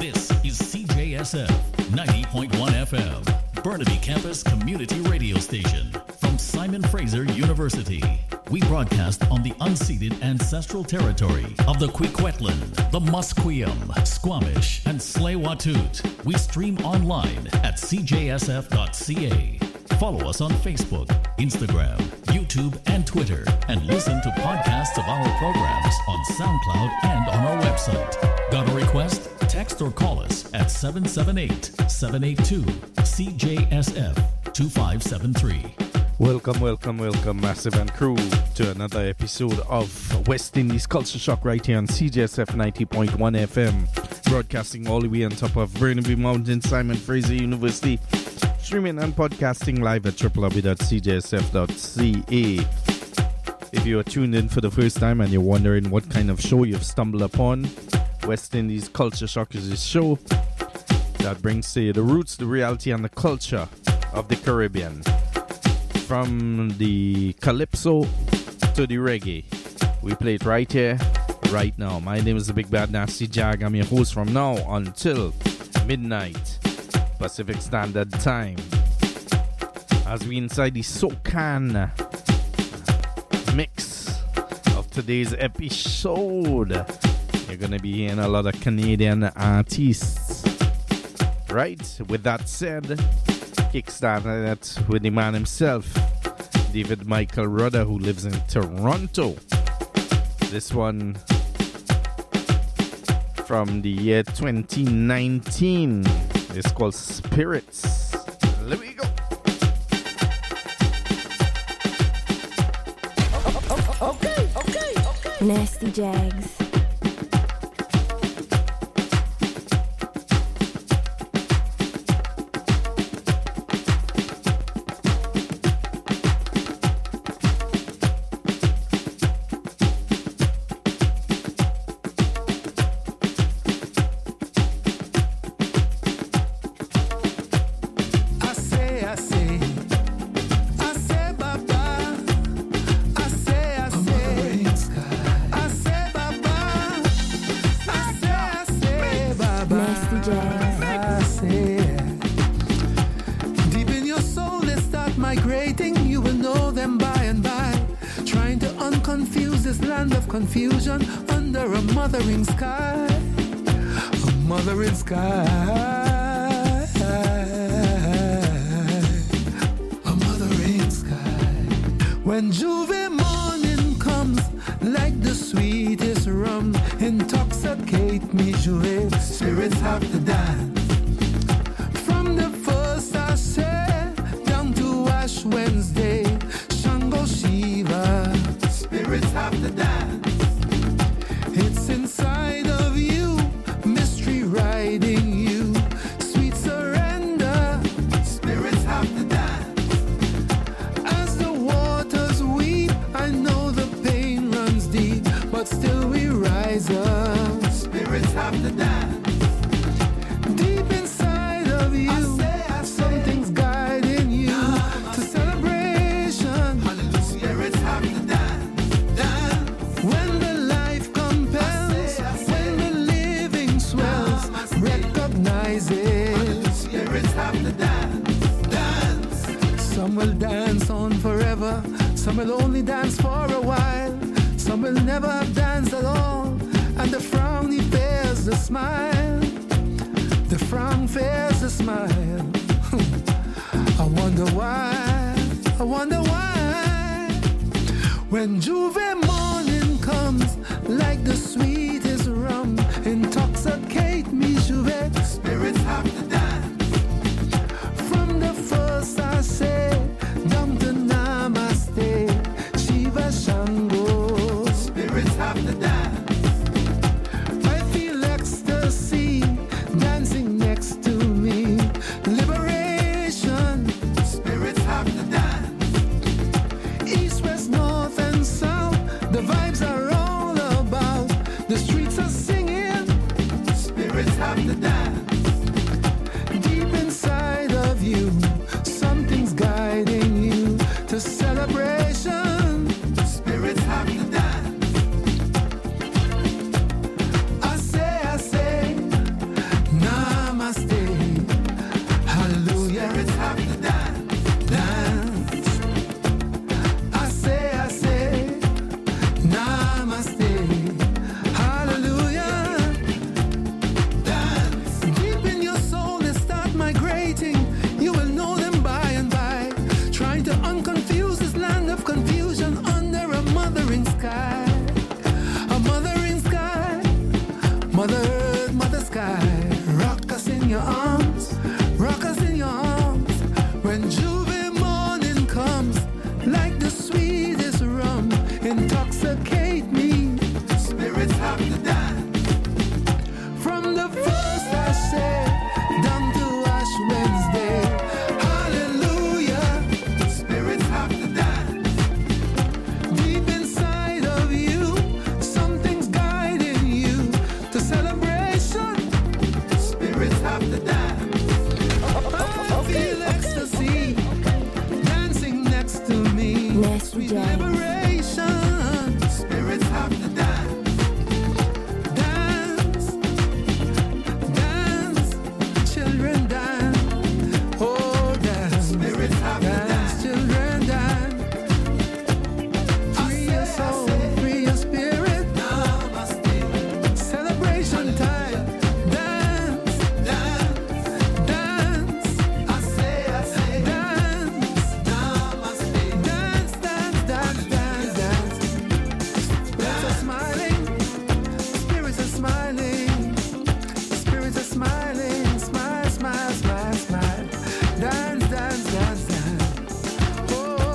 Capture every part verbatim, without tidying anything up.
This is C J S F ninety point one F M, Burnaby Campus Community Radio Station from Simon Fraser University. We broadcast on the unceded ancestral territory of the Kwikwetlan, the Musqueam, Squamish, and Tsleil-Waututh. We stream online at c j s f dot c a. Follow us on Facebook, Instagram, YouTube, and Twitter, and listen to podcasts of our programs on SoundCloud and on our website. Got a request? Text or call us at seven seven eight, seven eight two, C J S F two five seven three. Welcome, welcome, welcome, Massive and crew, to another episode of West Indies Culture Shock right here on C J S F ninety point one F M, broadcasting all the way on top of Burnaby Mountain, Simon Fraser University, streaming and podcasting live at w w w dot c j s f dot c a. If you are tuned in for the first time and you're wondering what kind of show you've stumbled upon, West Indies Culture Shock is a show that brings to you the roots, the reality, and the culture of the Caribbean. From the calypso to the reggae, we play it right here, right now. My name is the Big Bad Nasty Jag. I'm your host from now until midnight Pacific Standard Time, as we inside the SoCan mix of today's episode. You're gonna be hearing a lot of Canadian artists, right? With that said, kickstarted it with the man himself, David Michael Rudder, who lives in Toronto. This one from the year twenty nineteen. It's called Spirits. Let me go. Okay, okay, okay. Nasty Jags. Confusion under a mothering sky, a mothering sky, a mothering sky. When Juve morning comes, like the sweetest rum, intoxicate me, Juve. Spirits have to dance. From the first I say down to Ash Wednesday, Shango Shiva. Spirits have to dance. It's inside of you, mystery riding you, sweet surrender. Spirits have to dance. As the waters weep, I know the pain runs deep, but still we rise up. Spirits have to dance. Deep inside of you, I say, I say, something's guiding you nah, to celebration. Hallelujah. Spirits have to dance. Dance. When the life compels, when the living swells, recognize it. Spirits have to dance. Dance. Some will dance on forever, some will only dance for a while, some will never have danced at all, and the frown he bears the smile. The frown fears the smile. I wonder why, I wonder why. When Juve morning comes, like the sweetest rum, intoxicate me, Juve. Spirits have to dance. From the first I say, down to Namaste, Shiva Shango. Spirits have to dance. I feel ecstasy dancing next to me. Liberation. Spirits have to dance. East, west, north, and south, the vibes are all about. The streets are singing. Spirits have to dance. Deep inside of you, something's guiding you to celebration. Spirits have to dance. I say, I say, Mother Earth, Mother Sky, rock us in your arms, rock us in your arms. When Juve morning comes, like the sweetest rum, intoxicate me. Spirits have to dance. From the first I say, down to Ash Wednesday. Hallelujah. Spirits have to dance. Deep inside of you, something's guiding you to celebration. Spirits have to dance. I feel ecstasy dancing next to me. Sweet liberation. Spirits have to dance. Dance. Dance. Children dance. Oh, dance. Spirits have to dance. Children dance. Free your soul. Free your spirit. Namaste. Celebration time. Dance. Dance. Dance. I say, I say. Dance. Namaste. Dance, dance, dance, dance, dance. Spirits are smiling. Spirits are smiling. Spirits are smiling. Smile, smile, smile, smile. Dance, dance, dance, dance. Oh.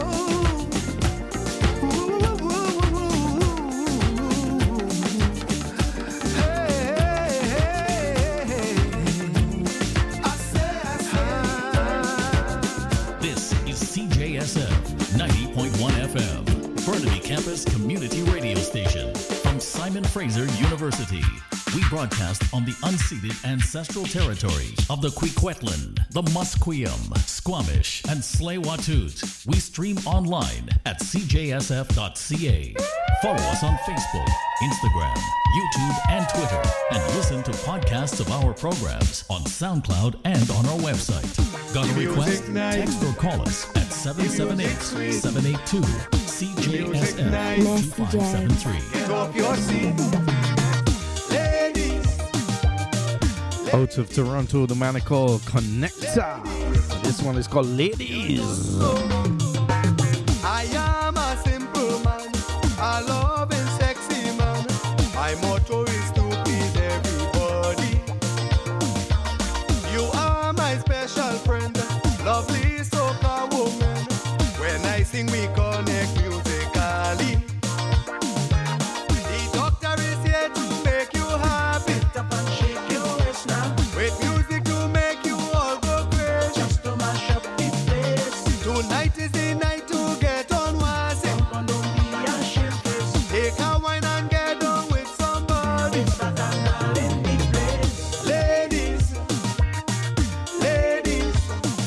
Ooh, ooh, ooh, ooh, ooh. Hey, hey, hey, hey. I say, I say. This is C J S F ninety point one F M, Burnaby Campus Community Radio Station from Simon Fraser University. We broadcast on the unceded ancestral territory of the Kwikwetland, the Musqueam, Squamish, and Tsleil-Waututh. We stream online at c j s f dot c a. Follow us on Facebook, Instagram, YouTube, and Twitter, and listen to podcasts of our programs on SoundCloud and on our website. Got a request? Text or call us at seven seven eight, seven eight two, C J S F two five seven three. Get off your seat. Ladies. Out of Toronto, the man called Connector. This one is called Ladies. I am a simple man, a loving sexy man. My motto is to please everybody. You are my special friend, lovely soca woman. When I sing, we connect musically. The doctor is here to make you happy. Up and shake your waist now. With music to make you all go crazy. Just to mash up the place. Tonight is the night to get on wassy. Don't be ashamed. Take a wine and get on with somebody. Ladies, ladies,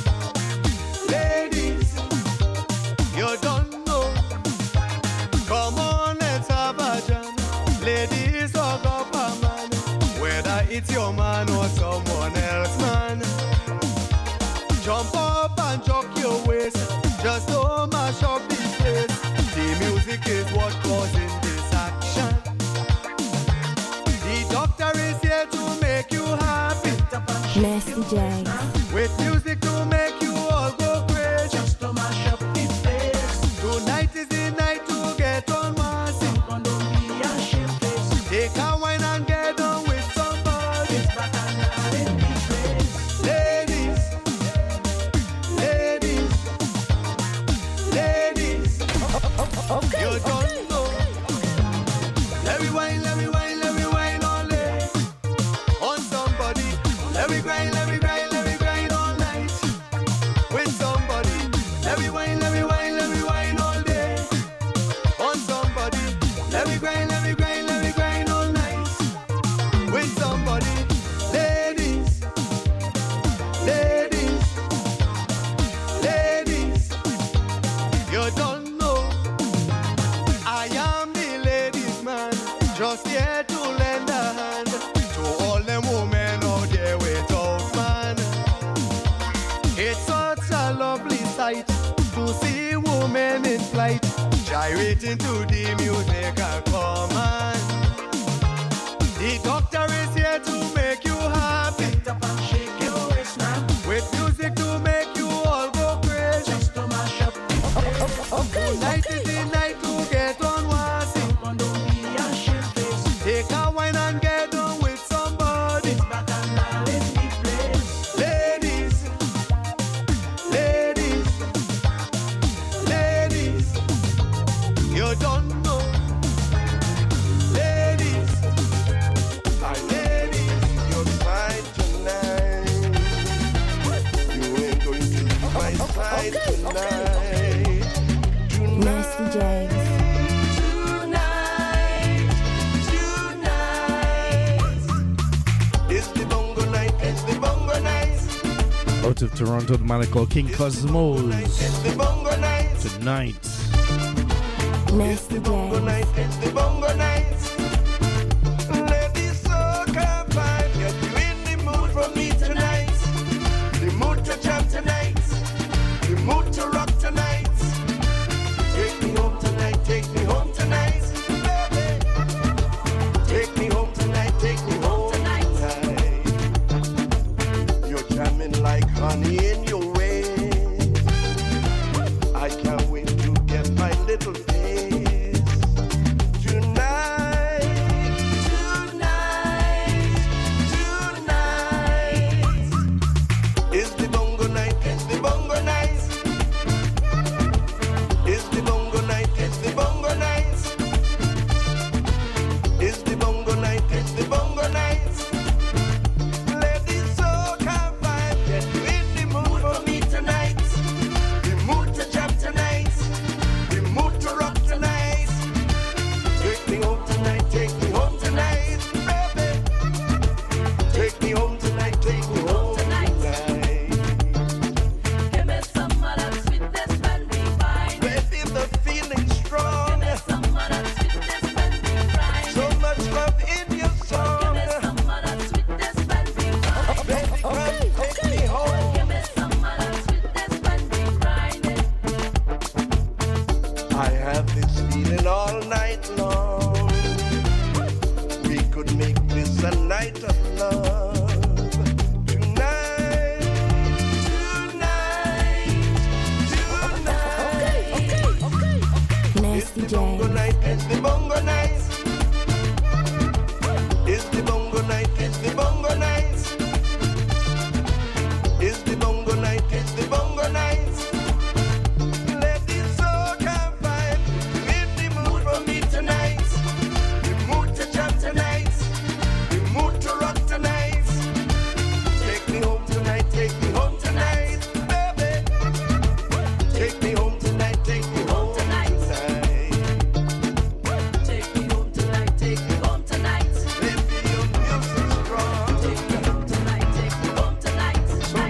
ladies, you don't know. Come on, let's have a jam. Ladies, hug up a man. Whether it's your man or someone else, man. Jump up and jock your waist. Just don't mash up the place. The music is what causing this action. The doctor is here to make you happy. Nasty Jags. With music to make you all go crazy. Just to mash up the place. Tonight is the night to get on wassy. Don't be ashamed. Take a wine and get on with somebody. Ladies, ladies, ladies. Okay. You don't know. Let me wine, let me wine, let me wine all day. On somebody. Let me grind, let me grind, let me grind all night. With somebody. Let me wine, let me wine, let me wine all day. On somebody. Let me grind, let me grind, let me grind all night. With somebody. Ladies. Ladies. Ladies. You don't know. I am the ladies man. Just here to lend a hand to all them women out there without man. It's such a lovely sight to see women in flight, gyrating to the music and command. The doctor is here to make you happy. Up and shake your waist now. With music to make you all go crazy. Just to mash up the place. Okay. Tonight is the night to get on wassy. Take a wine and get on with some. Out of Toronto, the man called King Cosmos. Tonight. Nasty It's the bongo night, it's the bongo night. Ladies, so come find, get you in the mood for me tonight. The mood to jump tonight, the mood to rock tonight. Take me home tonight, take me home tonight, baby. Take me home tonight, take me home tonight. You're jamming like honey in your ways. I can't wait to get my little face tonight, tonight, tonight. It's the bongo night, it's the bongo night. It's the bongo night, it's the bongo night. It's the bongo night, it's the bongo night. Ladies, so come find, get you in the mood for me tonight. The mood to jump tonight, the mood to rock tonight. Take me home tonight, take me home tonight, baby. Take me home tonight, take me home tonight. Give me some of that sweetness when we find. Baby, the feeling's strong. Give me some of that sweetness when we find. So much love in your Give song. me some of that sweetness when we find. Baby, come take me home. Give me some of that sweetness when we find. I have this feeling all night long. We could make this a night of love. Tonight, tonight, tonight. It's Nasty the bongo J. night, it's the bongo night. It's the bongo night, it's the bongo night. It's the bongo night, it's the bongo night. Ladies, so come find, in the mood for me tonight. The mood to jump tonight, the mood to rock tonight. Take me home tonight, take me home tonight, baby. Take me home tonight, take me home tonight. Take me home tonight, take me home tonight. Baby, your music's strong. Take me home tonight, take me home tonight.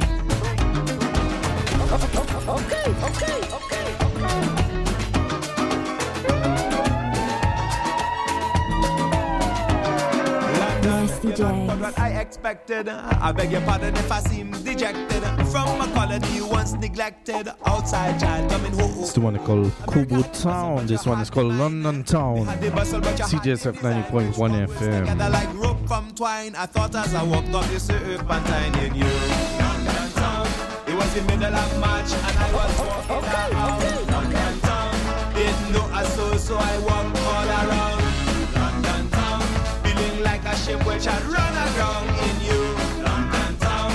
Okay, okay, okay. Nasty J. What I expected, I beg your pardon if I seem dejected. From a colony once neglected, outside child coming home. It's the one called Kubu Town. This one is called London Town. C J S F ninety point one F M. Together like rope from twine. I thought as I walked up the serpentine in you. London Town. It was the middle of March and I was walking around. London Town. Didn't know a soul, so I walked all around. London Town. Feeling like a ship which had run aground in you. London Town.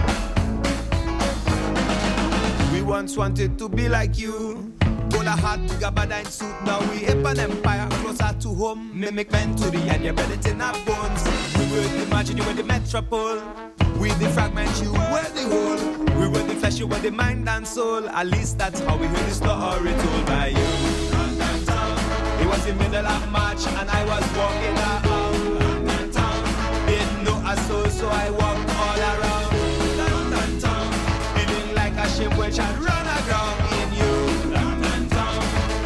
We once wanted to be like you. Pull a hat, gabardine suit, now we hip an empire closer to home. Mimic mentally and your belly in our bones. We would imagine you were the metropole. We the fragment, you were the whole. We were the flesh, you were the mind and soul. At least that's how we heard the story told by you. London Town. It was the middle of March and I was walking around. London Town. Didn't know a soul, so I walked all around. London Town. Feeling like a ship which had run aground in you. London Town.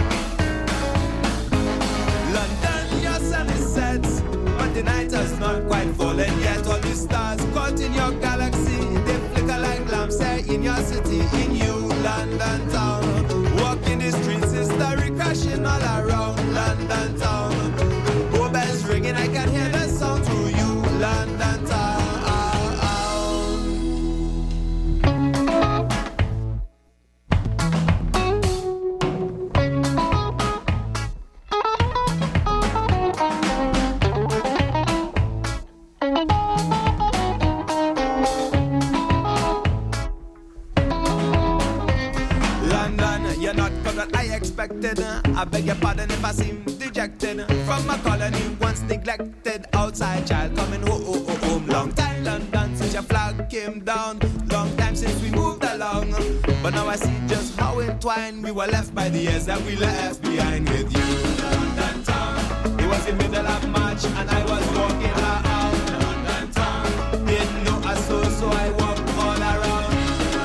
London, your sun is set, but the night has not quite fallen yet. All the stars caught in your galaxy, they flicker like lamps there in your city, in you, London Town. Walking the streets, history crashing all around London Town. Oh, bells ringing, I can hear the sound through you, London Town. I beg your pardon if I seem dejected. From a colony once neglected, outside child coming home, oh, oh, home. Long time London since your flag came down. Long time since we moved along. But now I see just how entwined we were left by the years that we left behind with you. London Town. It was the middle of March and I was walking around London Town. Didn't know a soul, so I walked all around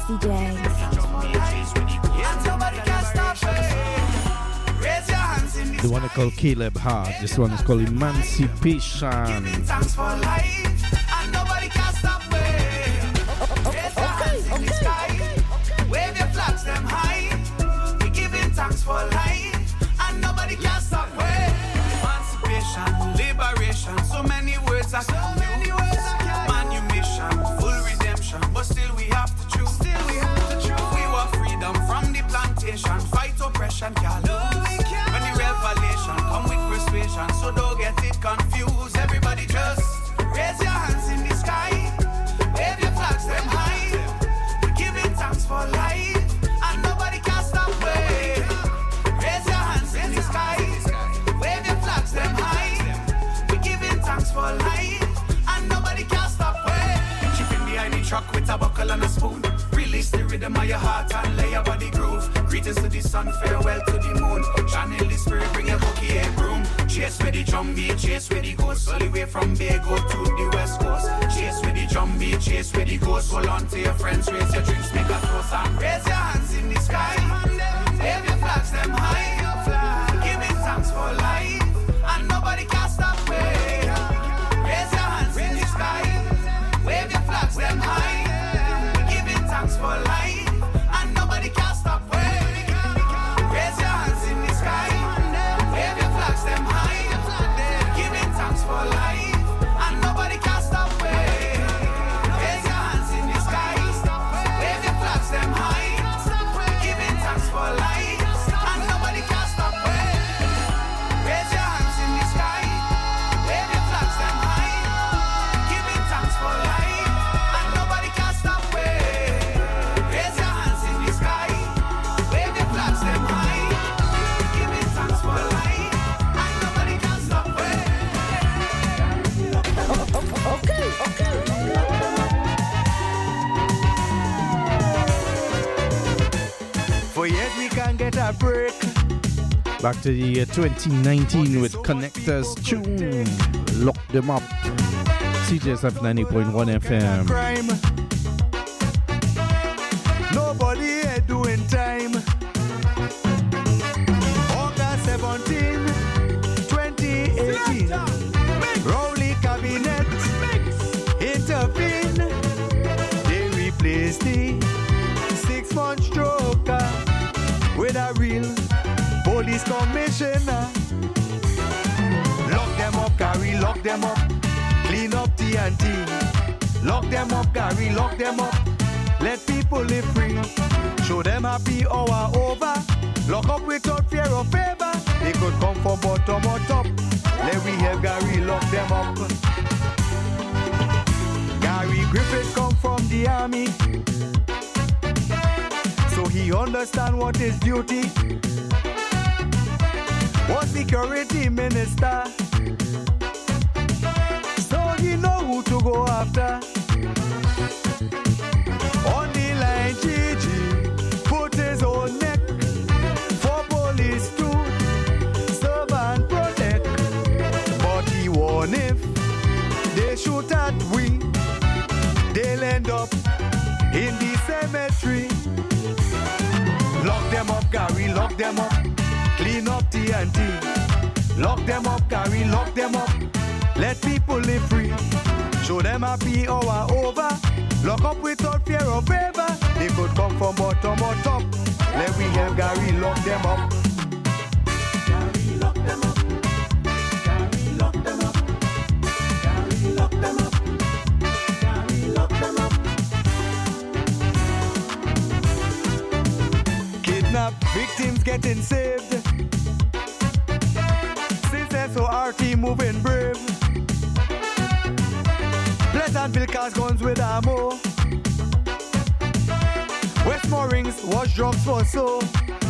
Nasty J. And nobody can stop it. Raise your hands in this The one I call Caleb Hart. This one is called Emancipation. Giving thanks for life, and nobody can stop it. Raise your hands in the sky, wave your flags them high. We're giving thanks for life, and nobody can stop it. Emancipation, liberation, so many words I can use. Manumission, full redemption, but still we have to choose. Still we have to choose. We want freedom from the plantation, fight oppression, can't lose. When the revelation come with persuasion, so don't get it confused. Everybody just raise your hands in the sky, wave your flags them high. We're giving thanks for life, and nobody can stop it. Raise your hands in the sky, wave your flags them high. We're giving thanks for life, and nobody can stop it. Chipping behind the truck with a buckle and a spoon. Release the rhythm of your heart and lay your body groove. Greetings to the sun, farewell to the moon. Channel the spirit, bring a bouquet and broom. Chase with the drum beat, chase with the ghost. All the way from Bago to the west coast. Chase with the drum beat, chase with the ghost. Hold on to your friends, raise your drinks, make a toast. And raise your hands in the sky, wave your flags them high. Giving thanks for life, and nobody can stop it. Raise your hands in the sky, wave your flags them high. Giving thanks for life, and nobody can stop it. Raise your hands in the sky, wave your flags them high. Giving thanks for life, and nobody can stop it. Raise your hands in the sky, wave your flags them high. Giving thanks for life, and nobody can stop it. Raise your hands in the sky, wave your flags them high. Giving thanks for life, and nobody can stop it. Raise your hands in the sky, wave your flags them high. Giving thanks for life, and nobody can stop it. Okay, okay. For years we can get a break. Back to the year twenty nineteen with Connectors Tune. Lock them up. C J S F ninety point one F M. Crime. Nobody here doing time. August seventeenth, twenty eighteen. Rowley Cabinet intervene. They replace the six-month stroker with a real police commissioner. Lock them up, Gary, lock them up. Clean up T N T. Lock them up, Gary, lock them up. Let people live free. Show them happy hour over. Lock up without fear or favor. They could come from bottom or top. Let we have Gary lock them up. Gary Griffith come from the army, so he understand what his duty. Was security minister, so he know who to go after. On the line, Gigi put his own neck for police to serve and protect. But he warned if they shoot at we, they'll end up in the cemetery. Lock them up, Gary, lock them up. Clean up T N T. Lock them up, Gary, lock them up. Let people live free. Show them happy hour over. Lock up without fear or favor. They could come from bottom or top. Let we have Gary lock them up. Gary lock them up. Gary lock them up. Gary lock them up. Gary lock them up. Kidnap victims getting saved. Since S O R T moving brave. Pleasantville cars guns with ammo. Westmore rings wash drugs for so.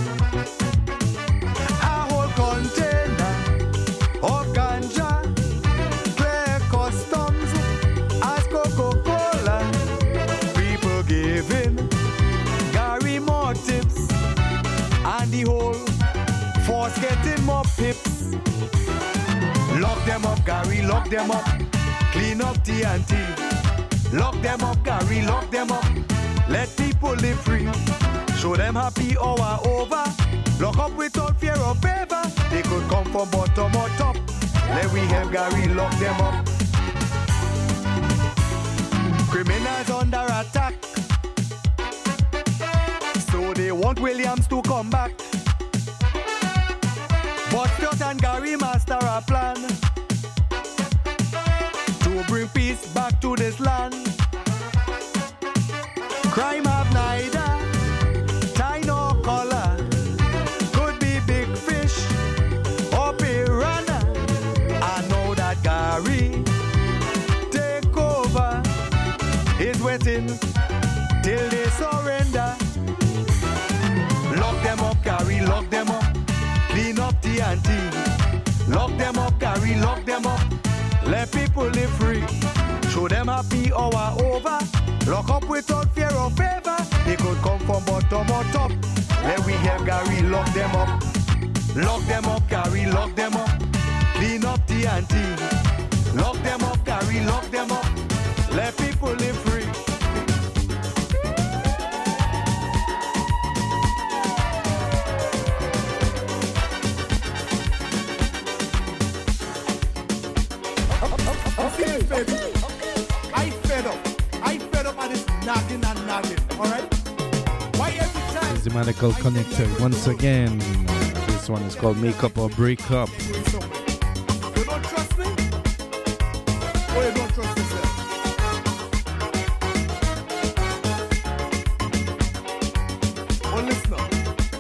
A whole container of ganja. Clear customs as Coca-Cola. People giving Gary more tips. And the whole force getting more pips. Lock them up, Gary, lock them up. Clean up T N T. Lock them up, Gary, lock them up. Let people live free. Show them happy hour over. Lock up without fear or favor. They could come from bottom or top. Let we have Gary lock them up. Criminals under attack. So they want Williams to come back. But Scott and Gary master a plan to bring peace back to this land. Crime have neither tie nor color. Could be big fish or piranha. I know that Gary take over. Is waiting till they surrender. Lock them up, Gary, lock them up. Clean up the ante. Lock them up, Gary, lock them up. Let people live free. Show them happy hour over. Lock up without fear or favor. They could come from bottom or top. Let we have Gary lock them up. Lock them up, Gary, lock them up. Clean up the ante. Lock them up, Gary, lock them up. Let people live free. Okay, baby. I fed up. I fed up at this nagging and nagging. Alright? Why every time? It's the Medical Connector once again. This one is called Make Up or Break Up. You don't trust me? Or you don't trust yourself? Oh, listen up.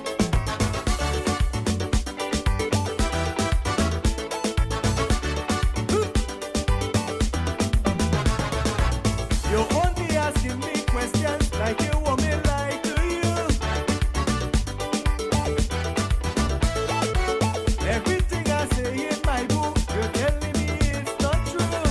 You're only asking me questions like you want me lie to you. Everything I say in my book, you're telling me it's not true.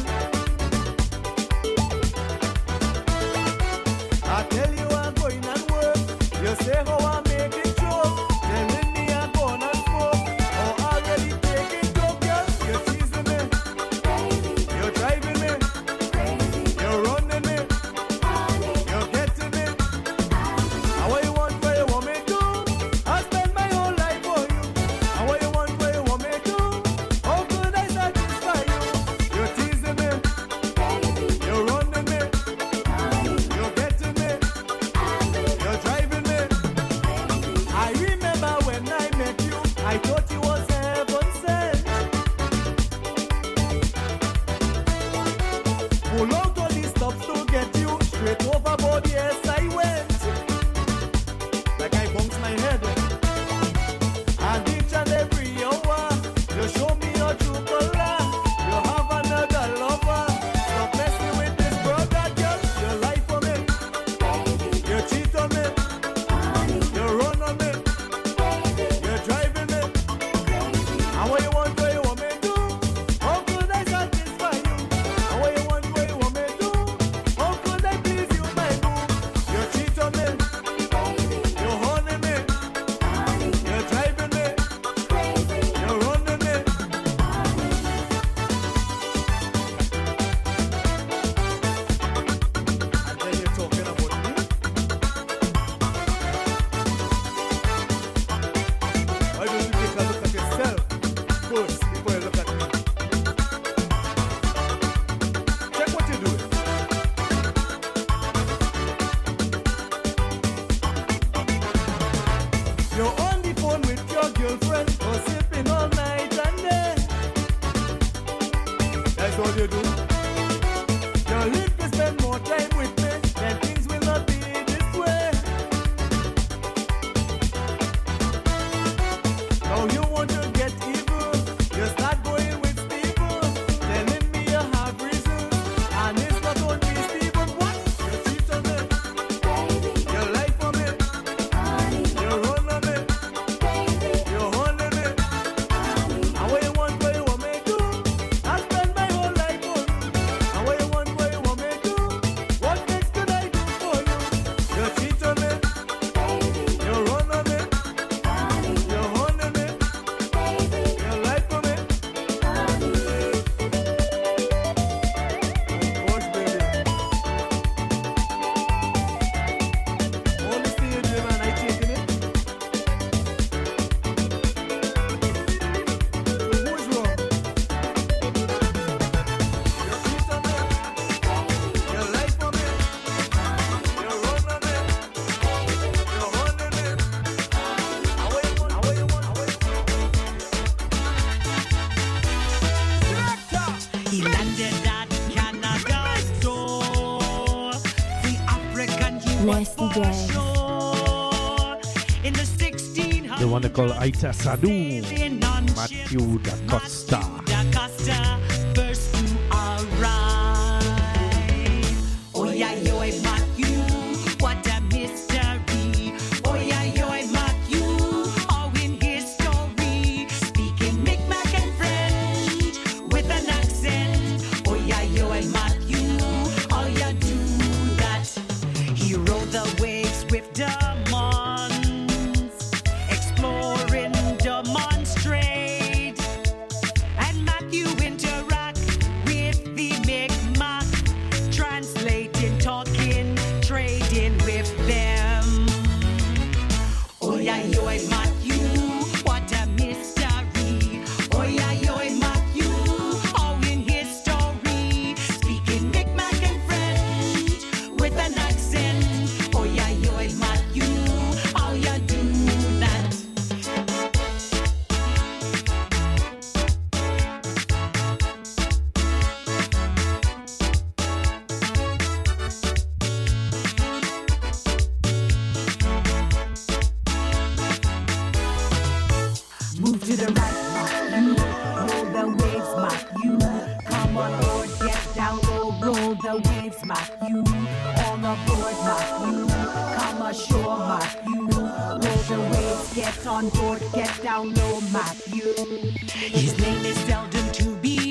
I tell you I'm going and work. You say how I make it joke. Telling me I'm gonna smoke. Or already taking dope, girl. You're teasing me. You're driving me. You're running me. You're getting me. And what you want, what you want me to do? I spend my whole life for you. And what you want, what you want me to do? How could I satisfy you? You're teasing me. You're running me. You're getting me. You're driving me. I remember when I met you, I thought you was heaven sent. Pull out all these stops to get you straight overboard. Yes, I went. Like I bumped my head. And each and every hour, you show me your true color. You have another lover. Stop messing with this brother, girl. You lie for me. You cheat on me. You run on me. You're driving me. And what you want, what you want me to do? How could I satisfy you? And what you want, what you want me to do? How could I please you, my boo? You cheat on me. You're haunting me. You're driving me. You're running me. And then you're talking about me? Why don't you take a look at yourself first before you look at me? Check what you're doing. You're on the phone with your girlfriend, gossiping all night and day. That's all you do. You live to spend more time with me, then things will not be this way. Now you want to get evil, you start going with Steven, telling me you have reasons, and it's not only Steven. What? You cheat on me, you lie for me, you run on me, you haunting me. And what you want, what you want me to do? I spend my whole life on you. And what you want, what you want me to do? The one they call Aita Sadu, Matthew Da Costa. First to arrive. Oh yeah, yo, Matthew, what a mystery. Oh yeah, yo, Matthew, all in history. Speaking Micmac and French with an accent. Oh yeah, yo, Matthew, all you do that. He rode the waves with demons, exploring, demonstrate. And Matthew interact with the Mi'kmaq, translating, talking, trading with them. Oh yeah, yo, Matthew, what a mystery. Oh yeah, yo, Matthew, all in history. Speaking Mi'kmaq and French with an accent. Oh yeah, yo, Matthew, all you do that. Move to the right, Matthew. Roll the waves, Matthew. Come on board, get down low. Roll the waves, Matthew. On the board, Matthew. Come ashore, Matthew. Roll the waves, get on board, get down low, Matthew. His name is seldom to be